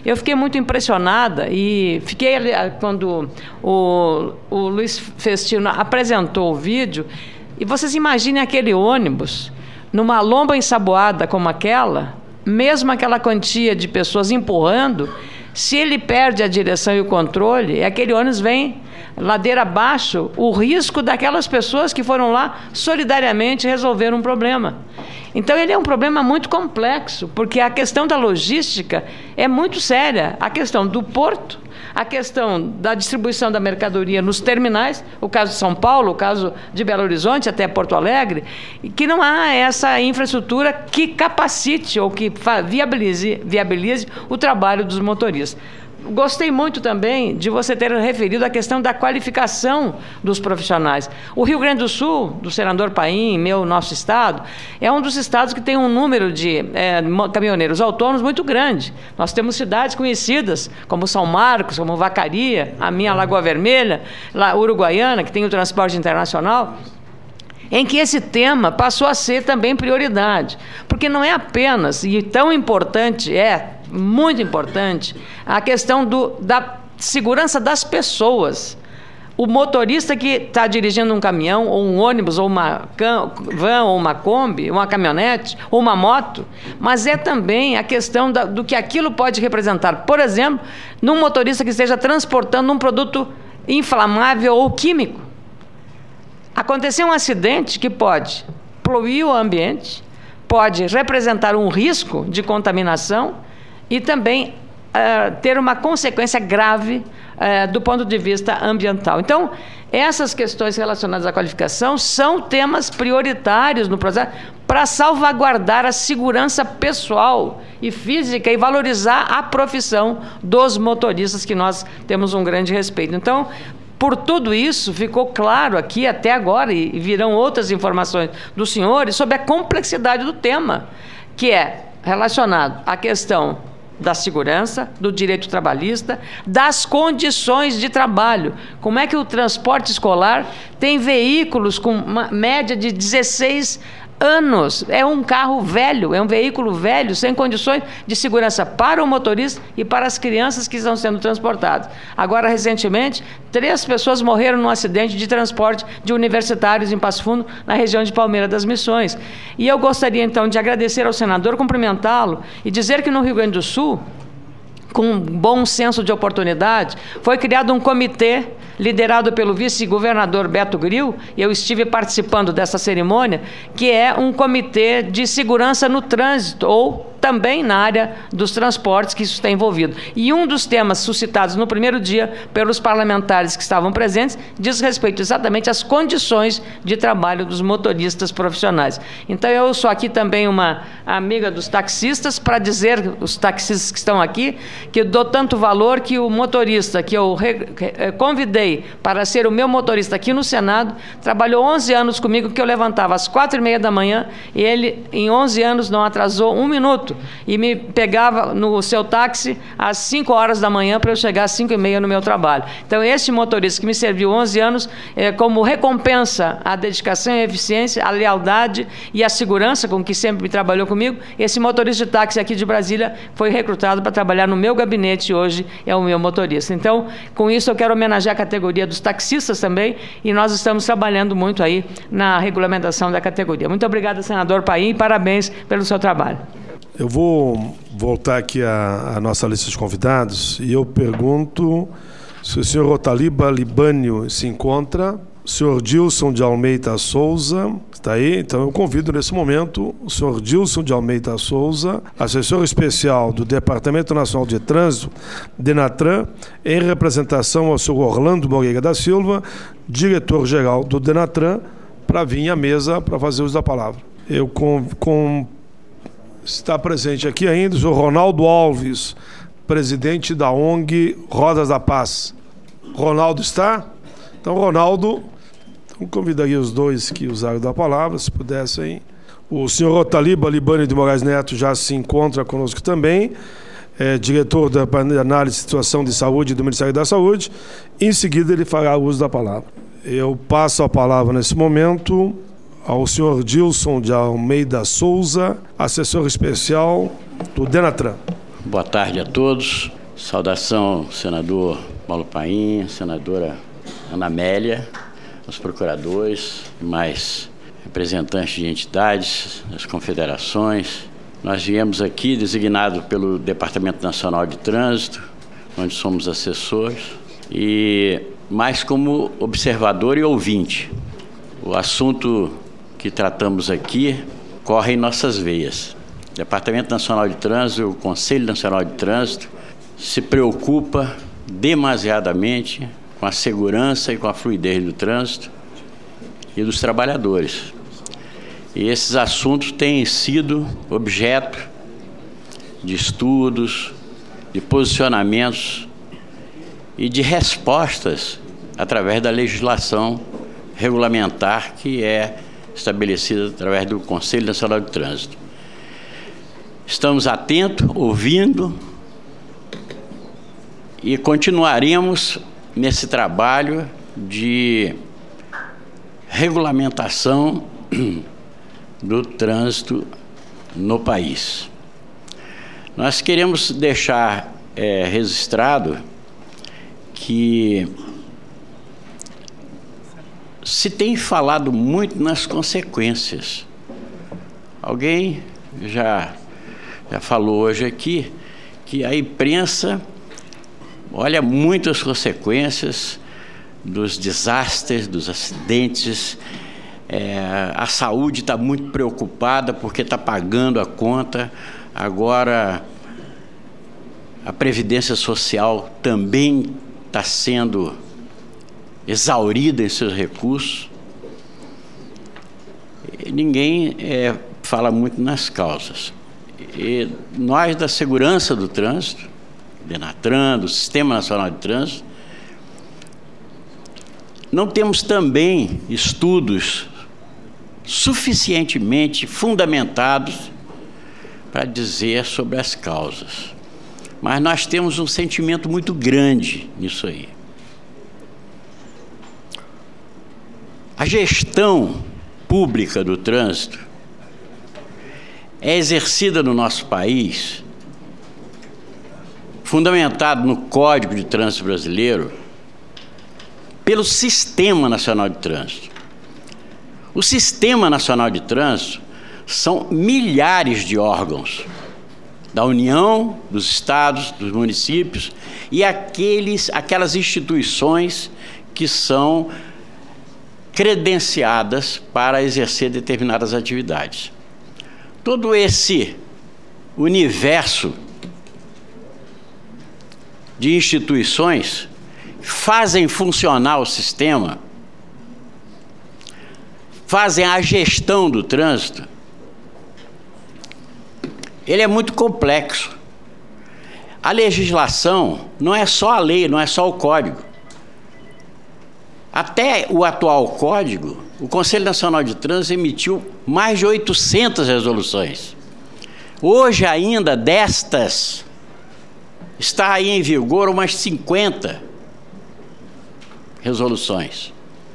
Eu fiquei muito impressionada e fiquei, quando o Luiz Festino apresentou o vídeo, e vocês imaginem aquele ônibus, numa lomba ensaboada como aquela, mesmo aquela quantia de pessoas empurrando, se ele perde a direção e o controle, aquele ônibus vem ladeira abaixo, o risco daquelas pessoas que foram lá solidariamente resolver um problema. Então, ele é um problema muito complexo, porque a questão da logística é muito séria. A questão do porto, a questão da distribuição da mercadoria nos terminais, o caso de São Paulo, o caso de Belo Horizonte até Porto Alegre, que não há essa infraestrutura que capacite ou que viabilize o trabalho dos motoristas. Gostei muito também de você ter referido a questão da qualificação dos profissionais. O Rio Grande do Sul, do senador Paim, nosso estado, é um dos estados que tem um número de caminhoneiros autônomos muito grande. Nós temos cidades conhecidas, como São Marcos, como Vacaria, a minha Lagoa Vermelha, Uruguaiana, que tem o transporte internacional, em que esse tema passou a ser também prioridade. Porque não é apenas, e tão importante muito importante, a questão da segurança das pessoas. O motorista que está dirigindo um caminhão, ou um ônibus, ou uma van, ou uma Kombi, uma caminhonete, ou uma moto, mas é também a questão do que aquilo pode representar. Por exemplo, num motorista que esteja transportando um produto inflamável ou químico. Aconteceu um acidente que pode poluir o ambiente, pode representar um risco de contaminação e também ter uma consequência grave do ponto de vista ambiental. Então, essas questões relacionadas à qualificação são temas prioritários no processo para salvaguardar a segurança pessoal e física e valorizar a profissão dos motoristas, que nós temos um grande respeito. Então, por tudo isso, ficou claro aqui até agora, e virão outras informações dos senhores, sobre a complexidade do tema, que é relacionado à questão da segurança, do direito trabalhista, das condições de trabalho. Como é que o transporte escolar tem veículos com uma média de 16 anos? É um carro velho, é um veículo velho, sem condições de segurança para o motorista e para as crianças que estão sendo transportadas. Agora, recentemente, 3 pessoas morreram num acidente de transporte de universitários em Passo Fundo, na região de Palmeira das Missões. E eu gostaria, então, de agradecer ao senador, cumprimentá-lo e dizer que no Rio Grande do Sul, com um bom senso de oportunidade, foi criado um comitê liderado pelo vice-governador Beto Grill, e eu estive participando dessa cerimônia, que é um comitê de segurança no trânsito, ou também na área dos transportes, que isso está envolvido. E um dos temas suscitados no primeiro dia pelos parlamentares que estavam presentes diz respeito exatamente às condições de trabalho dos motoristas profissionais. Então, eu sou aqui também uma amiga dos taxistas, para dizer, os taxistas que estão aqui, que eu dou tanto valor que o motorista que eu convidei para ser o meu motorista aqui no Senado, trabalhou 11 anos comigo, que eu levantava às 4h30 da manhã, e ele, em 11 anos, não atrasou 1 minuto, e me pegava no seu táxi às 5 horas da manhã para eu chegar às 5h30 no meu trabalho. Então, esse motorista que me serviu 11 anos, como recompensa à dedicação e à eficiência, à lealdade e à segurança com que sempre trabalhou comigo, esse motorista de táxi aqui de Brasília foi recrutado para trabalhar no meu gabinete, e hoje é o meu motorista. Então, com isso, eu quero homenagear a categoria dos taxistas também, e nós estamos trabalhando muito aí na regulamentação da categoria. Muito obrigada, senador Paim, e parabéns pelo seu trabalho. Eu vou voltar aqui à nossa lista de convidados, e eu pergunto se o senhor Rotaliba Libânio se encontra, o senhor Dilson de Almeida Souza está aí. Então, eu convido nesse momento o senhor Dilson de Almeida Souza, assessor especial do Departamento Nacional de Trânsito, Denatran, em representação ao senhor Orlando Moreira da Silva, diretor-geral do Denatran, para vir à mesa para fazer uso da palavra. Está presente aqui ainda o senhor Ronaldo Alves, presidente da ONG Rodas da Paz. Ronaldo está? Então, Ronaldo, convidaria os dois que usaram da palavra, se pudessem. O senhor Rotaliba Libânio de Moraes Neto já se encontra conosco também, diretor da Análise de Situação de Saúde do Ministério da Saúde. Em seguida, ele fará uso da palavra. Eu passo a palavra nesse momento ao senhor Dilson de Almeida Souza, assessor especial do Denatran. Boa tarde a todos. Saudação, senador Paulo Paim, senadora Ana Amélia, os procuradores e mais representantes de entidades, das confederações. Nós viemos aqui designado pelo Departamento Nacional de Trânsito, onde somos assessores, e mais como observador e ouvinte. O assunto que tratamos aqui corre em nossas veias. O Departamento Nacional de Trânsito, o Conselho Nacional de Trânsito, se preocupa demasiadamente com a segurança e com a fluidez do trânsito e dos trabalhadores. E esses assuntos têm sido objeto de estudos, de posicionamentos e de respostas através da legislação regulamentar que é estabelecida através do Conselho Nacional de Trânsito. Estamos atentos, ouvindo e continuaremos nesse trabalho de regulamentação do trânsito no país. Nós queremos deixar registrado que se tem falado muito nas consequências. Alguém já falou hoje aqui que a imprensa olha muito as consequências dos desastres, dos acidentes. A saúde está muito preocupada porque está pagando a conta. Agora, a Previdência Social também está sendo exaurida em seus recursos. E ninguém fala muito nas causas. E nós, da segurança do trânsito, Denatran, do Sistema Nacional de Trânsito, não temos também estudos suficientemente fundamentados para dizer sobre as causas. Mas nós temos um sentimento muito grande nisso aí. A gestão pública do trânsito é exercida no nosso país, fundamentado no Código de Trânsito Brasileiro, pelo Sistema Nacional de Trânsito. O Sistema Nacional de Trânsito são milhares de órgãos da União, dos estados, dos municípios e aquelas instituições que são credenciadas para exercer determinadas atividades. Todo esse universo de instituições fazem funcionar o sistema, fazem a gestão do trânsito. Ele é muito complexo. A legislação não é só a lei, não é só o código. Até o atual código, o Conselho Nacional de Trânsito emitiu mais de 800 resoluções. Hoje ainda destas, está aí em vigor umas 50 resoluções.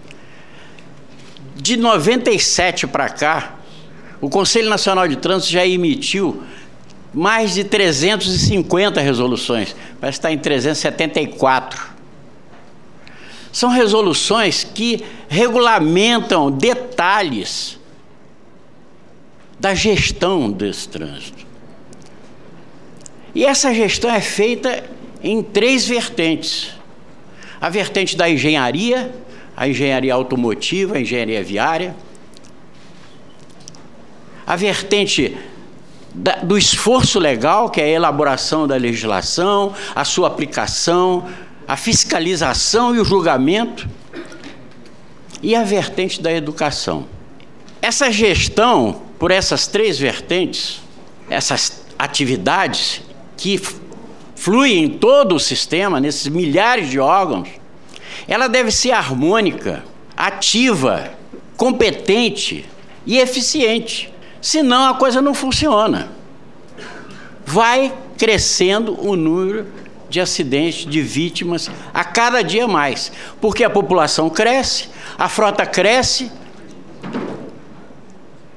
De 97 para cá, o Conselho Nacional de Trânsito já emitiu mais de 350 resoluções. Parece que está em 374. São resoluções que regulamentam detalhes da gestão desse trânsito. E essa gestão é feita em 3 vertentes. A vertente da engenharia, a engenharia automotiva, a engenharia viária. A vertente do esforço legal, que é a elaboração da legislação, a sua aplicação, a fiscalização e o julgamento. E a vertente da educação. Essa gestão, por essas 3 vertentes, essas atividades que fluem em todo o sistema, nesses milhares de órgãos, ela deve ser harmônica, ativa, competente e eficiente. Senão a coisa não funciona. Vai crescendo o número de acidentes, de vítimas, a cada dia mais. Porque a população cresce, a frota cresce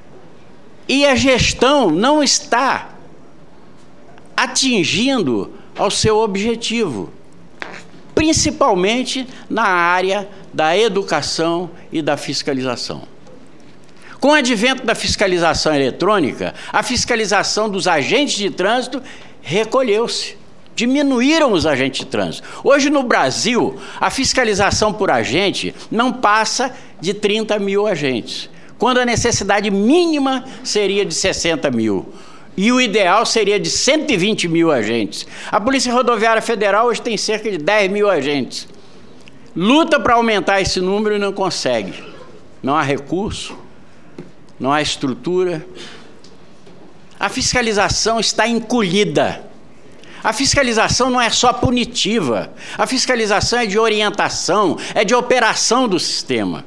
e a gestão não está atingindo ao seu objetivo, principalmente na área da educação e da fiscalização. Com o advento da fiscalização eletrônica, a fiscalização dos agentes de trânsito recolheu-se. Diminuíram os agentes de trânsito. Hoje, no Brasil, a fiscalização por agente não passa de 30 mil agentes, quando a necessidade mínima seria de 60 mil. E o ideal seria de 120 mil agentes. A Polícia Rodoviária Federal hoje tem cerca de 10 mil agentes. Luta para aumentar esse número e não consegue. Não há recurso, não há estrutura. A fiscalização está encolhida. A fiscalização não é só punitiva. A fiscalização é de orientação, é de operação do sistema.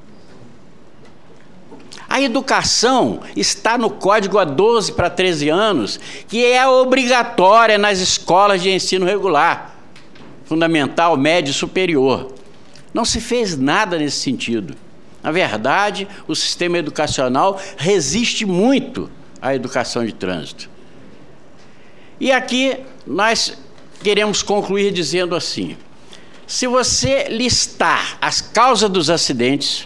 A educação está no Código há 12 para 13 anos, que é obrigatória nas escolas de ensino regular, fundamental, médio e superior. Não se fez nada nesse sentido. Na verdade, o sistema educacional resiste muito à educação de trânsito. E aqui nós queremos concluir dizendo assim: se você listar as causas dos acidentes,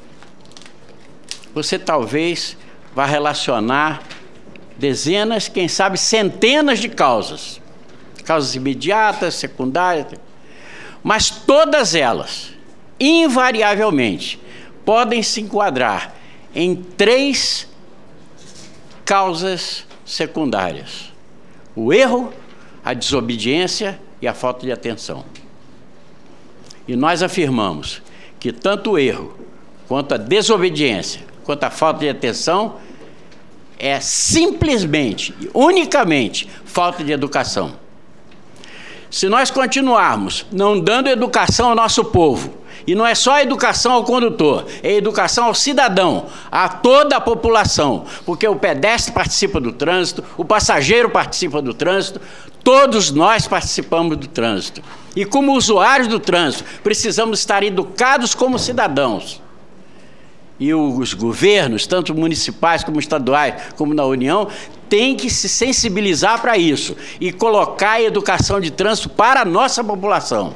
você talvez vá relacionar dezenas, quem sabe centenas de causas. Causas imediatas, secundárias, mas todas elas, invariavelmente, podem se enquadrar em 3 causas secundárias: o erro, a desobediência e a falta de atenção. E nós afirmamos que tanto o erro, quanto a desobediência, quanto a falta de atenção, é simplesmente, unicamente, falta de educação. Se nós continuarmos não dando educação ao nosso povo, e não é só a educação ao condutor, é a educação ao cidadão, a toda a população, porque o pedestre participa do trânsito, o passageiro participa do trânsito, todos nós participamos do trânsito. E como usuários do trânsito, precisamos estar educados como cidadãos. E os governos, tanto municipais como estaduais, como na União, têm que se sensibilizar para isso e colocar a educação de trânsito para a nossa população.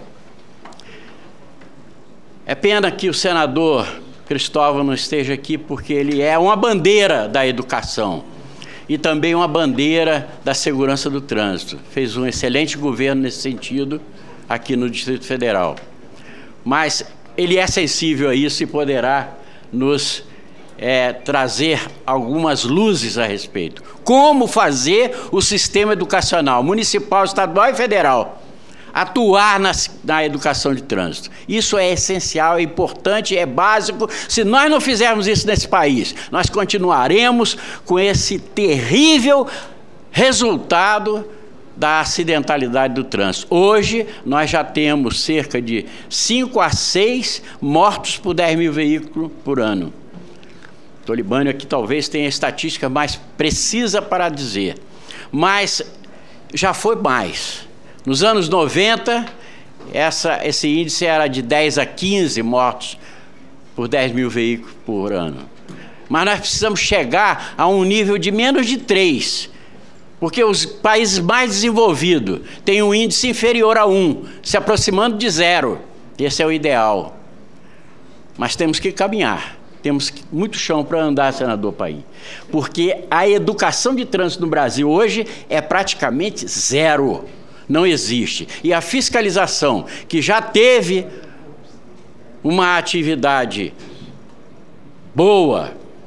É pena que o senador Cristóvão não esteja aqui, porque ele é uma bandeira da educação e também uma bandeira da segurança do trânsito. Fez um excelente governo nesse sentido aqui no Distrito Federal. Mas ele é sensível a isso e poderá nos trazer algumas luzes a respeito. Como fazer o sistema educacional municipal, estadual e federal atuar na educação de trânsito. Isso é essencial, é importante, é básico. Se nós não fizermos isso nesse país, nós continuaremos com esse terrível resultado da acidentalidade do trânsito. Hoje, nós já temos cerca de 5 a 6 mortos por 10 mil veículos por ano. Tolibânio aqui talvez tenha a estatística mais precisa para dizer, mas já foi mais. Nos anos 90, esse índice era de 10 a 15 mortos por 10 mil veículos por ano. Mas nós precisamos chegar a um nível de menos de 3, porque os países mais desenvolvidos têm um índice inferior a 1, se aproximando de 0. Esse é o ideal. Mas temos que caminhar. Temos muito chão para andar, senador Paim, porque a educação de trânsito no Brasil hoje é praticamente 0. Não existe. E a fiscalização, que já teve uma atividade boa,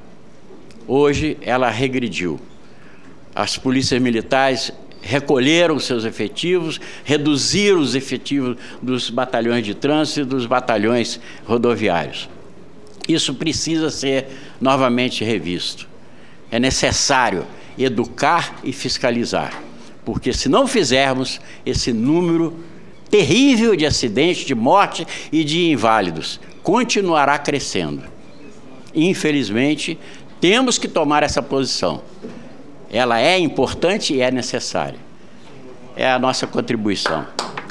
hoje ela regrediu. As polícias militares recolheram seus efetivos, reduziram os efetivos dos batalhões de trânsito e dos batalhões rodoviários. Isso precisa ser novamente revisto. É necessário educar e fiscalizar, porque se não fizermos, esse número terrível de acidentes, de morte e de inválidos continuará crescendo. Infelizmente, temos que tomar essa posição. Ela é importante e é necessária. É a nossa contribuição.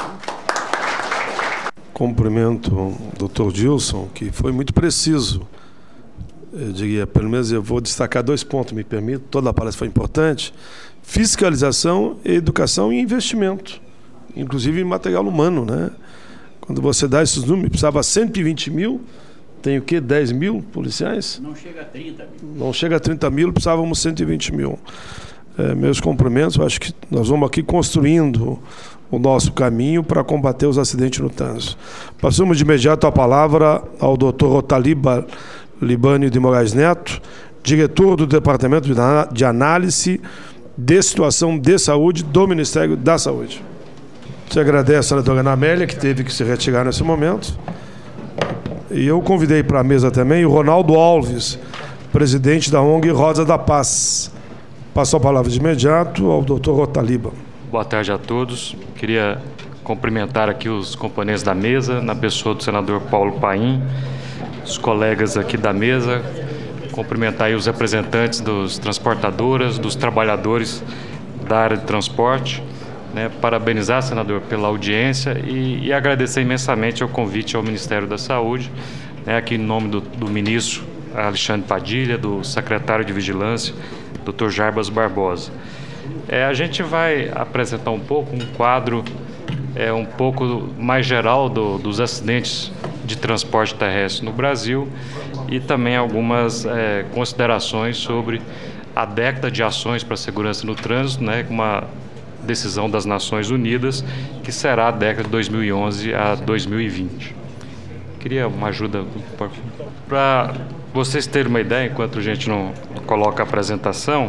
Cumprimento o doutor Dilson, que foi muito preciso. Eu diria, pelo menos eu vou destacar 2 pontos, me permito, toda a palestra foi importante: fiscalização, educação e investimento. inclusive em material humano, né? Quando você dá esses números, precisava 120 mil, tem o quê? 10 mil policiais? Não chega a 30 mil. Não chega a 30 mil, precisávamos 120 mil. Meus cumprimentos, eu acho que nós vamos aqui construindo o nosso caminho para combater os acidentes no trânsito. Passamos de imediato a palavra ao Dr. Otaliba Libânio de Moraes Neto, diretor do Departamento de Análise de Situação de Saúde do Ministério da Saúde. Te agradeço, senadora Ana Amélia, que teve que se retirar nesse momento. E eu convidei para a mesa também o Ronaldo Alves, presidente da ONG Rodas da Paz. Passo a palavra de imediato ao Dr. Otaliba. Boa tarde a todos. Queria cumprimentar aqui os componentes da mesa, na pessoa do senador Paulo Paim, os colegas aqui da mesa, cumprimentar aí os representantes das transportadoras, dos trabalhadores da área de transporte, né? Parabenizar, senador, pela audiência e agradecer imensamente o convite ao Ministério da Saúde, né? Aqui em nome do ministro Alexandre Padilha, do secretário de Vigilância, Dr. Jarbas Barbosa. A gente vai apresentar um pouco um quadro um pouco mais geral dos acidentes de transporte terrestre no Brasil e também algumas considerações sobre a década de ações para a segurança no trânsito, né, com uma decisão das Nações Unidas, que será a década de 2011 a 2020. Queria uma ajuda para vocês terem uma ideia, enquanto a gente não coloca a apresentação.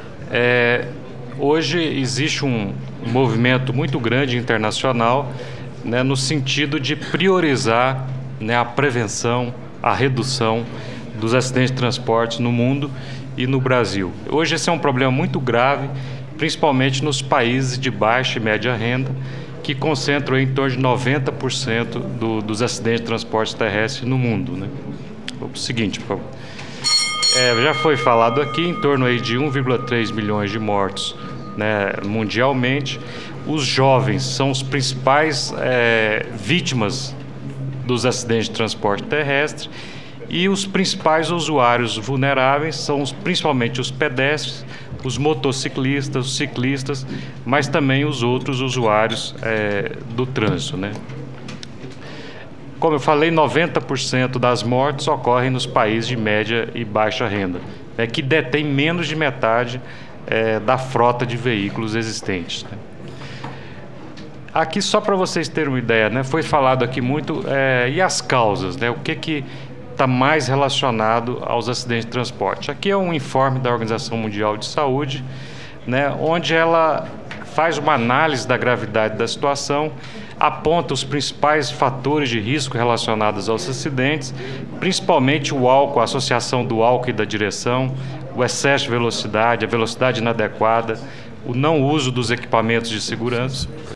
Hoje existe um movimento muito grande internacional, né, no sentido de priorizar, né, a prevenção, a redução dos acidentes de transporte no mundo e no Brasil. Hoje esse é um problema muito grave, principalmente nos países de baixa e média renda, que concentram em torno de 90% dos acidentes de transporte terrestre no mundo, né? O seguinte, por favor. Já foi falado aqui em torno aí de 1,3 milhões de mortos, né, mundialmente. Os jovens são os principais vítimas dos acidentes de transporte terrestre e os principais usuários vulneráveis são principalmente os pedestres, os motociclistas, os ciclistas, mas também os outros usuários do trânsito, né? Como eu falei, 90% das mortes ocorrem nos países de média e baixa renda, que detêm menos de metade da frota de veículos existentes, né? Aqui, só para vocês terem uma ideia, né, foi falado aqui muito, e as causas, né, o que está mais relacionado aos acidentes de transporte. Aqui é um informe da Organização Mundial de Saúde, né, onde ela faz uma análise da gravidade da situação, aponta os principais fatores de risco relacionados aos acidentes, principalmente o álcool, a associação do álcool e da direção, o excesso de velocidade, a velocidade inadequada, o não uso dos equipamentos de segurança.